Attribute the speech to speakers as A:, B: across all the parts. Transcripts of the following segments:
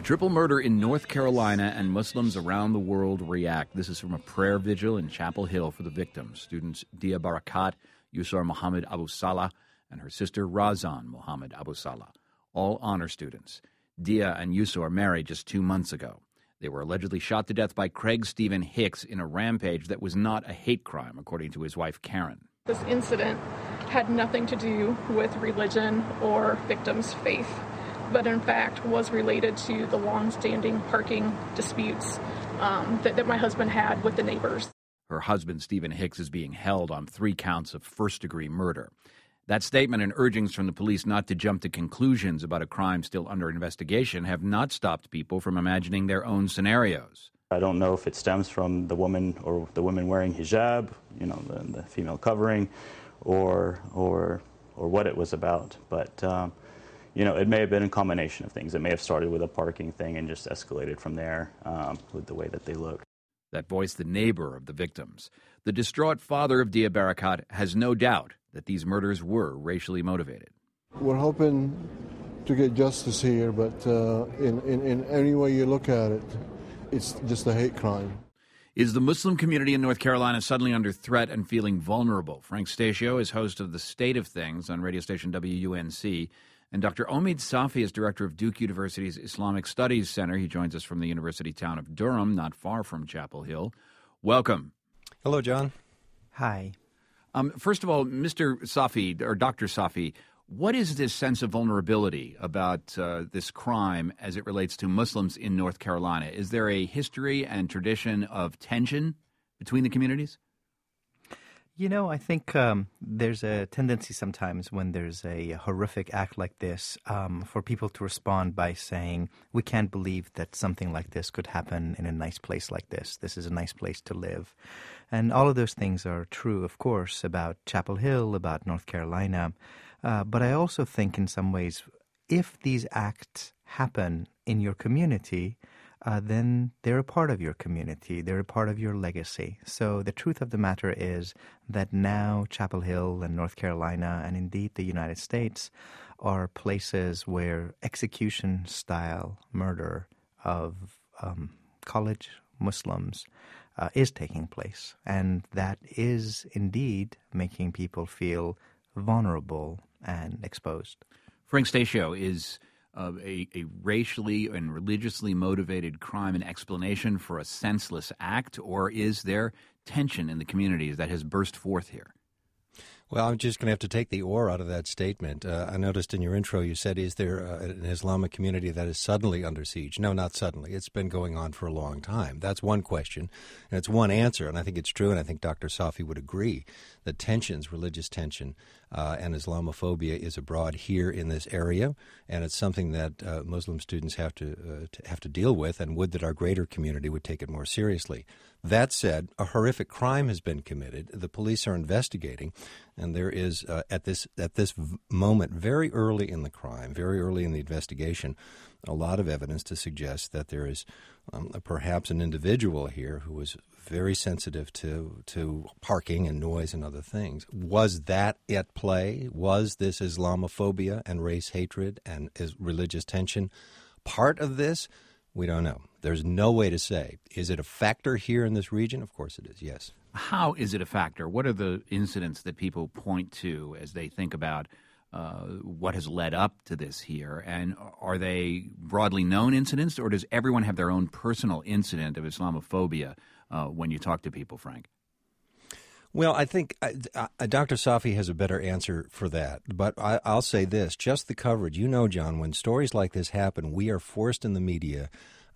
A: Triple murder in North Carolina, and Muslims around the world react. This is from a prayer vigil in Chapel Hill for the victims. Students Dia Barakat, Yusor Muhammad Abu Salah, and her sister Razan Muhammad Abu Salah, all honor students. Dia and Yusor married just 2 months ago. They were allegedly shot to death by Craig Stephen Hicks in a rampage that was not a hate crime, according to his wife Karen.
B: This incident had nothing to do with religion or victims' faith, but in fact was related to the long-standing parking disputes that my husband had with the neighbors.
A: Her husband, Stephen Hicks, is being held on 3 counts of first-degree murder. That statement and urgings from the police not to jump to conclusions about a crime still under investigation have not stopped people from imagining their own scenarios.
C: I don't know if it stems from the woman or the women wearing hijab, the female covering, or what it was about. But it may have been a combination of things. It may have started with a parking thing and just escalated from there with the way that they look.
A: That voiced the neighbor of the victims. The distraught father of Dia Barakat has no doubt that these murders were racially motivated.
D: We're hoping to get justice here, but in any way you look at it, it's just a hate crime.
A: Is the Muslim community in North Carolina suddenly under threat and feeling vulnerable? Frank Stasio is host of The State of Things on radio station WUNC. And Dr. Omid Safi is director of Duke University's Islamic Studies Center. He joins us from the university town of Durham, not far from Chapel Hill. Welcome.
E: Hello, John.
F: Hi.
A: First of all, Mr. Safi, or Dr. Safi, what is this sense of vulnerability about this crime as it relates to Muslims in North Carolina? Is there a history and tradition of tension between the communities?
F: I think there's a tendency sometimes when there's a horrific act like this for people to respond by saying, we can't believe that something like this could happen in a nice place like this. This is a nice place to live. And all of those things are true, of course, about Chapel Hill, about North Carolina. But I also think in some ways, if these acts happen in your community, then they're a part of your community. They're a part of your legacy. So the truth of the matter is that now Chapel Hill and North Carolina and indeed the United States are places where execution-style murder of college Muslims is taking place. And that is indeed making people feel vulnerable and exposed.
A: Frank Stasio, is a racially and religiously motivated crime an explanation for a senseless act, or is there tension in the communities that has burst forth here?
E: Well, I'm just going to have to take the or out of that statement. I noticed in your intro you said, is there an Islamic community that is suddenly under siege? No, not suddenly. It's been going on for a long time. That's one question, and it's one answer, and I think it's true, and I think Dr. Safi would agree that tensions, religious tension, and Islamophobia is abroad here in this area, and it's something that Muslim students have to deal with, and would that our greater community would take it more seriously. That said, a horrific crime has been committed. The police are investigating, and there is at this moment, very early in the crime, very early in the investigation, a lot of evidence to suggest that there is perhaps an individual here who was very sensitive to parking and noise and other things. Was that at play? Was this Islamophobia and race hatred and religious tension part of this? We don't know. There's no way to say. Is it a factor here in this region? Of course it is, yes.
A: How is it a factor? What are the incidents that people point to as they think about what has led up to this here? And are they broadly known incidents, or does everyone have their own personal incident of Islamophobia when you talk to people, Frank?
E: Well, I think Dr. Safi has a better answer for that. But I'll say this, just the coverage. You know, John, when stories like this happen, we are forced in the media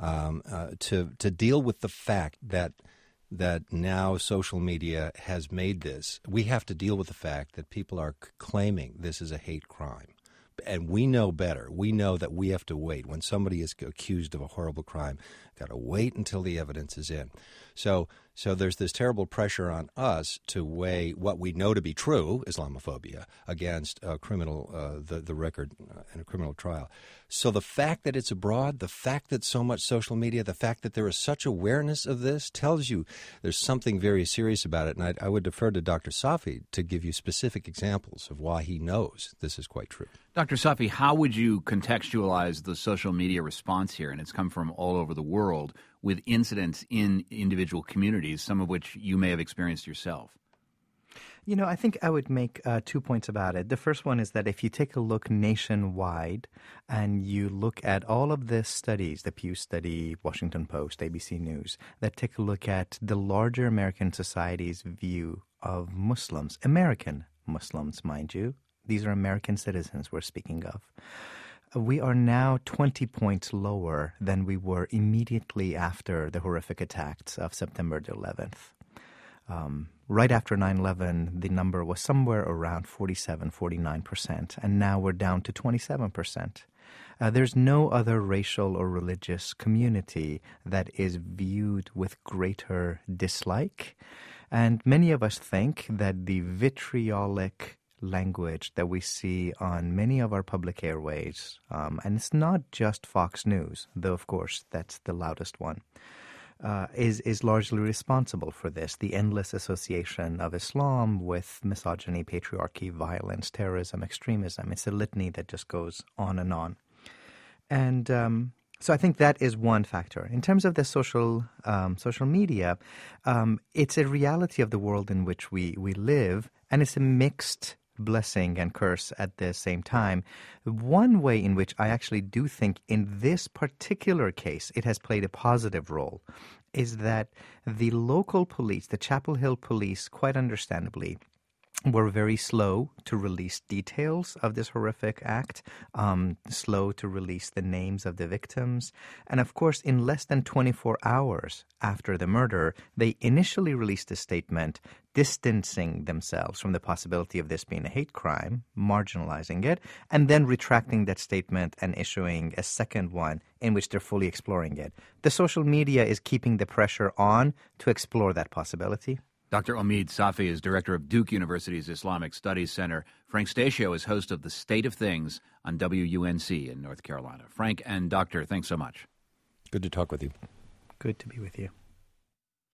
E: to deal with the fact that now social media has made this. We have to deal with the fact that people are claiming this is a hate crime. And we know better. We know that we have to wait. When somebody is accused of a horrible crime, got to wait until the evidence is in. So there's this terrible pressure on us to weigh what we know to be true, Islamophobia, against the record in a criminal trial. So the fact that it's abroad, the fact that so much social media, the fact that there is such awareness of this tells you there's something very serious about it. And I would defer to Dr. Safi to give you specific examples of why he knows this is quite true.
A: Dr. Safi, how would you contextualize the social media response here? And it's come from all over the world with incidents in individual communities, some of which you may have experienced yourself.
F: You know, I think I would make 2 points about it. The first one is that if you take a look nationwide and you look at all of the studies, the Pew Study, Washington Post, ABC News, that take a look at the larger American society's view of Muslims, American Muslims, mind you. These are American citizens we're speaking of. We are now 20 points lower than we were immediately after the horrific attacks of September the 11th. Right after 9/11, the number was somewhere around 47, 49%, and now we're down to 27%. There's no other racial or religious community that is viewed with greater dislike, and many of us think that the vitriolic language that we see on many of our public airways, and it's not just Fox News, though of course that's the loudest one, is largely responsible for this. The endless association of Islam with misogyny, patriarchy, violence, terrorism, extremism. It's a litany that just goes on and on. And so I think that is one factor. In terms of the social media, it's a reality of the world in which we live, and it's a mixed blessing and curse at the same time. One way in which I actually do think in this particular case it has played a positive role is that the local police, the Chapel Hill police, quite understandably, were very slow to release details of this horrific act, slow to release the names of the victims. And of course, in less than 24 hours after the murder, they initially released a statement distancing themselves from the possibility of this being a hate crime, marginalizing it, and then retracting that statement and issuing a second one in which they're fully exploring it. The social media is keeping the pressure on to explore that possibility.
A: Dr. Omid Safi is director of Duke University's Islamic Studies Center. Frank Stasio is host of The State of Things on WUNC in North Carolina. Frank and Doctor, thanks so much.
E: Good to talk with you.
F: Good to be with you.